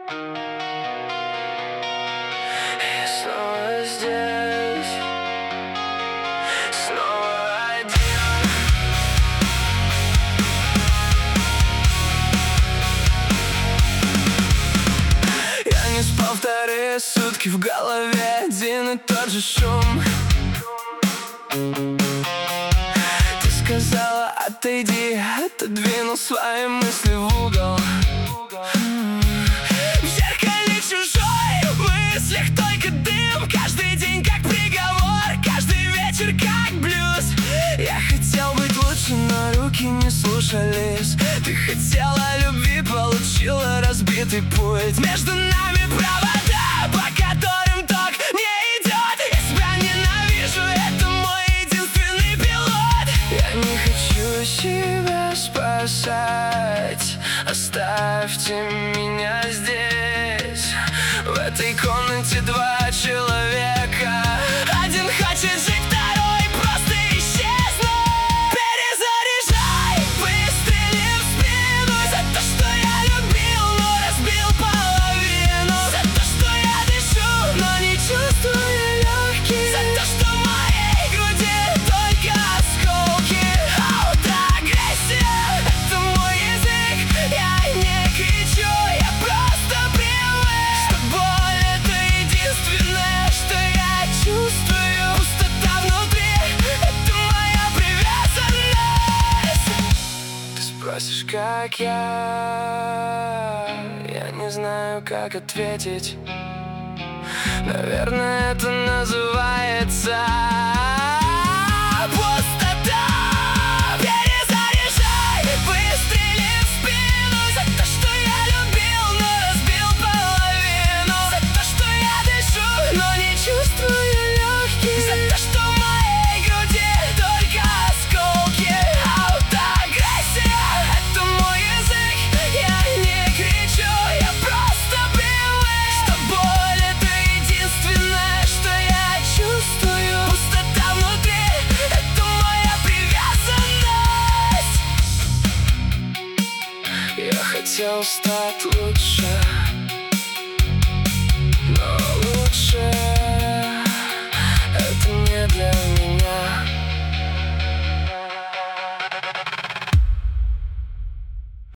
Я снова здесь, снова один. Я не спал вторые сутки, в голове один и тот же шум. Ты сказала отойди, отодвинул свои мысли в угол. В зеркале чужой, в мыслях только дым. Каждый день как приговор, каждый вечер как блюз. Я хотел быть лучше, но руки не слушались. Ты хотела любви, получила разбитый путь. Между нами провода, по которым ток не идет. Я себя ненавижу, это мой единственный пилот. Я не хочу себя спасать, оставьте меня здесь. В этой комнате два человека. Один хочет жить, второй просто исчезнуть. Перезаряжай, выстрели в спину. За то, что я любил, но разбил половину. За то, что я дышу, но не чувствую легких. За то, что в моей груди только осколки. Аутоагрессия — это мой язык. Я не кричу, я просто привык, что боль — это единственное, что я чувствую. Пустота внутри — это моя привязанность. Ты спросишь, как я не знаю, как ответить. Наверное, это называется пустота. Перезаряжай, выстрели в спину. За то, что я любил, но разбил половину. За то, что я дышу, но не чувствую легких. За то, что в моей груди только осколки. Аутоагрессия — это мой язык. Я не кричу, я просто привык, что боль — это единственное, что я чувствую. Пустота внутри — это моя привязанность. Я хотел стать лучше,